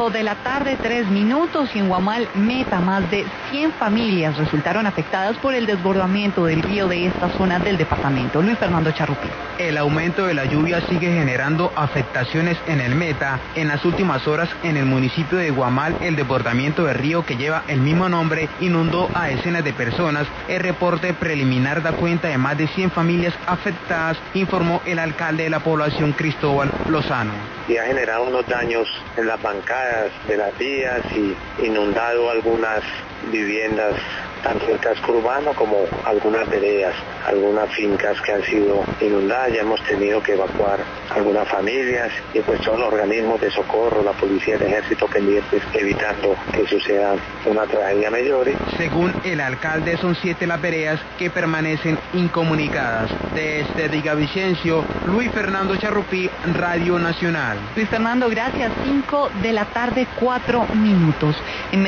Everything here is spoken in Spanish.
5 de la tarde, 3 minutos, y en Guamal, Meta, más de 100 familias resultaron afectadas por el desbordamiento del río de esta zona del departamento. Luis Fernando Charrupí. El aumento de la lluvia sigue generando afectaciones en el Meta. En las últimas horas, en el municipio de Guamal, el desbordamiento del río que lleva el mismo nombre inundó a decenas de personas. El reporte preliminar da cuenta de más de 100 familias afectadas, informó el alcalde de la población, Cristóbal Lozano. Y ha generado unos daños en las bancadas de las vías y inundado algunas viviendas, tanto el casco urbano como algunas veredas, algunas fincas que han sido inundadas. Ya hemos tenido que evacuar algunas familias y pues todos los organismos de socorro, la policía, el ejército pendientes, evitando que suceda una tragedia mayor. Según el alcalde, son 7 las veredas que permanecen incomunicadas. Desde Villavicencio, Luis Fernando Charrupí, Radio Nacional. Luis Fernando, gracias. 5 de la tarde, 4 minutos.